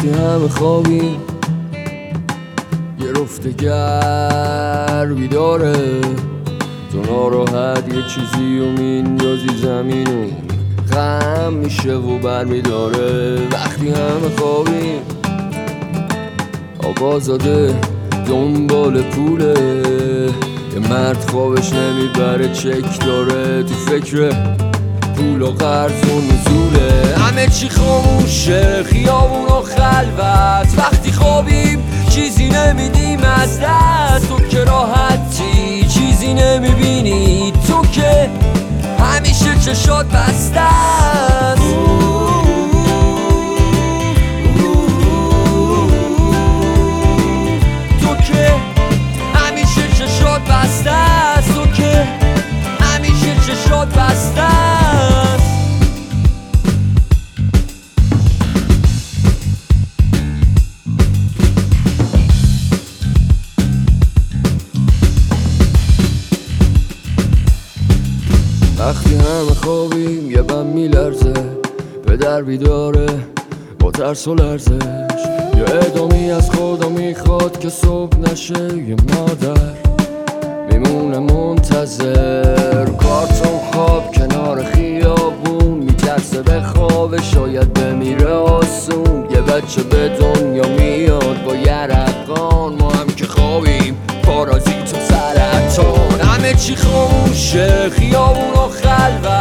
وقتی همه خوابیم یه رفتگر بیداره، تو ناراحت یه چیزی و میندازی زمین و غم میشه و برمیداره. وقتی همه خوابیم آقازاده دنبال پوله، یه مرد خوابش نمیبره چک داره، تو فکر پول و قرض و نزوله. همه چی خاموشه خیابون و خلوت، وقتی خوابیم چیزی نمیدیم از دست. تو که راحتی چیزی نمیبینی، تو که همیشه چشات بسته است. تو که همیشه چشات بسته است، تو که همیشه چشات بسته است. وقتی همه خوابیم یه بم میلرزه، پدر بیداره با ترس و لرزش، یه ادامی از خدا میخواد که صبح نشه. یه مادر میمونه منتظر، کارتون خواب کنار خیابون، میترسه به خواب شاید بمیره آسون. یه بچه به دنیا میاد با یرقان، ما هم که خوابیم پارازیت و سرطان. همه چی خاموشه خیابون و خلوت،